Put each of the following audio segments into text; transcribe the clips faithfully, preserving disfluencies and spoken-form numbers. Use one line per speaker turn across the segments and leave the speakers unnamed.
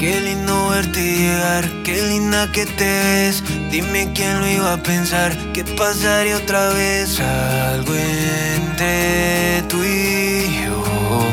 Qué lindo verte llegar, qué linda que te ves. Dime quién lo iba a pensar, que pasaría otra vez algo entre tú y yo.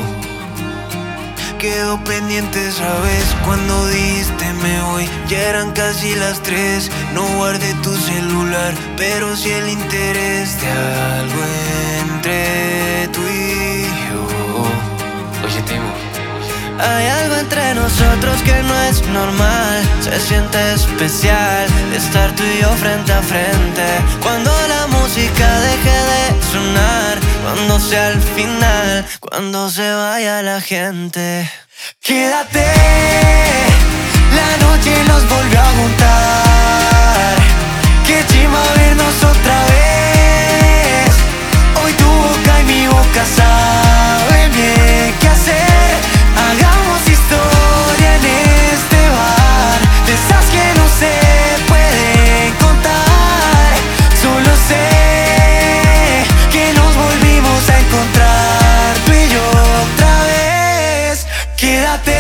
Quedó pendiente, ¿sabes? Cuando dijiste me voy, ya eran casi las tres. No guardé tu celular, pero sí el interés de algo entre tú y yo. Oye, Timo, hay algo entre nosotros que no es normal. Se siente especial estar tú y yo frente a frente. Cuando la música deje de sonar, cuando sea el final, cuando se vaya la gente. Quédate, la noche nos volvió a juntar. Qué chimba vernos otra vez. Hoy tu boca y mi boca saben bien qué hacer. Hagamos historia en este bar, de esas que no se pueden contar. Solo sé que nos volvimos a encontrar, tú y yo otra vez. Quédate,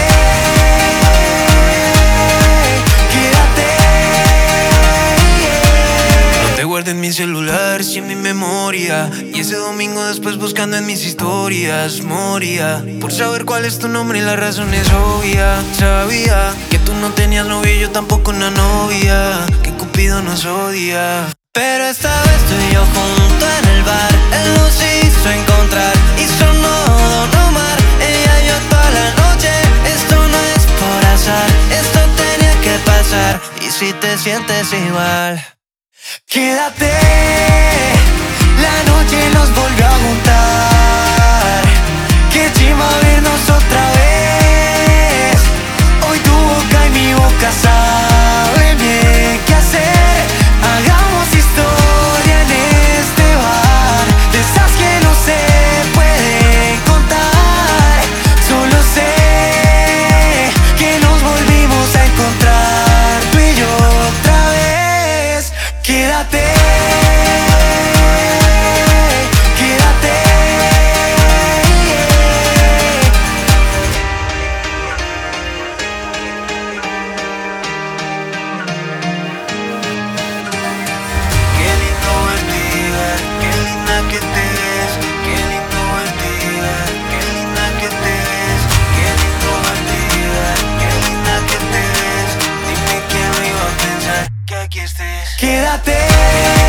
quédate. No te guardes en mi celular, si en mi memoria. Y ese domingo después buscando en mis historias moría por saber cuál es tu nombre y la razón es obvia. Sabía que tú no tenías novio y yo tampoco una novia, que Cupido nos odia. Pero esta vez tú y yo juntos en el bar, él nos hizo encontrar y sonó Don Omar. Ella y yo toda la noche, esto no es por azar, esto tenía que pasar. Y si te sientes igual, quédate, la noche nos volvió a juntar. Qué chimba vernos otra vez. Hoy tu boca y mi boca saben bien qué hacer. Hagamos historia en este bar, de esas que no se pueden contar. Solo sé que nos volvimos a encontrar, tú y yo otra vez. Quédate. Quédate.